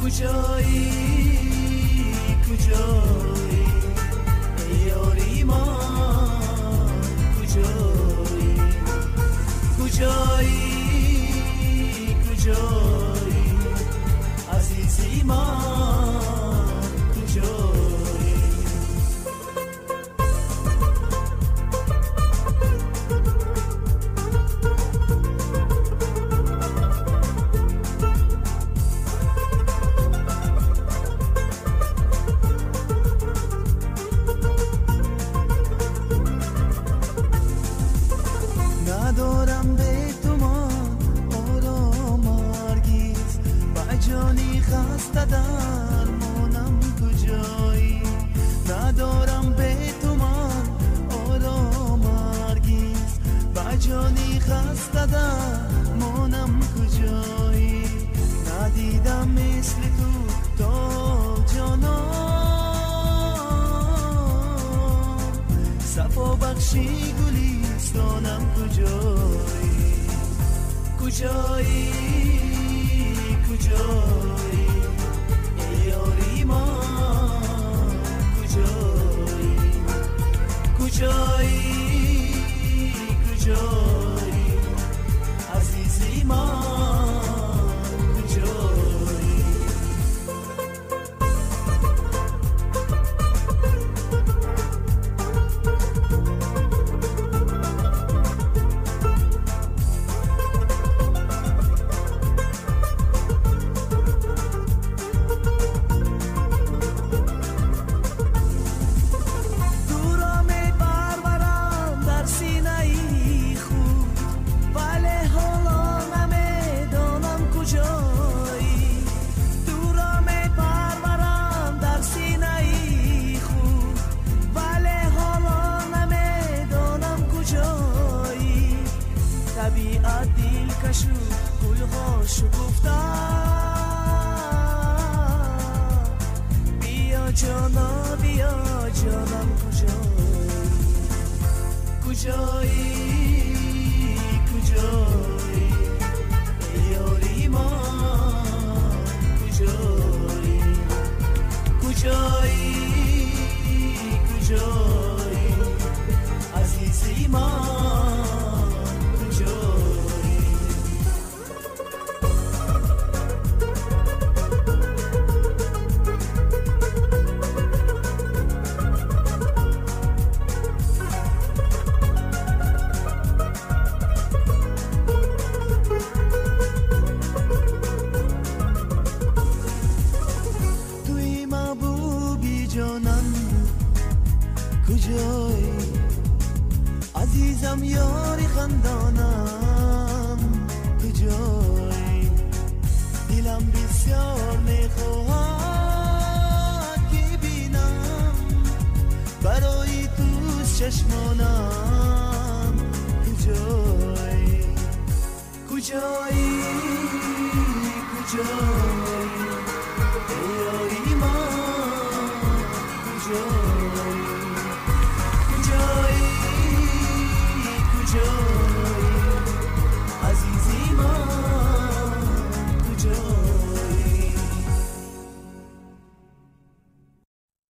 کجایی کجایی ای یاری من، کجایی کجایی کجایی عزیزی من، کجایی. ندارم به تو من آرام هرگز، بجانی خسته درمانم، کجایی. ندارم به تو من آرام هرگز، بجانی خسته درمانم، کجایی. ندیدم مثل تو تا جانان، صفا بخشی گلیستانم، کجایی کجایی کجایی ای یاری من، کجایی کجایی کجایی عزیزی من، کجایی. طبیعت دل کشو گلها شکفتن، بیا جانا بیا جانم، کجایی کجایی کجایی ای یاری من، کجایی کجایی کجایی عزیزی من، کجایی عزیزم یاری خندانم، کجایی. دلم بسیار میخواهد که بینم برای تو چشمانم، کجایی کجایی کجایی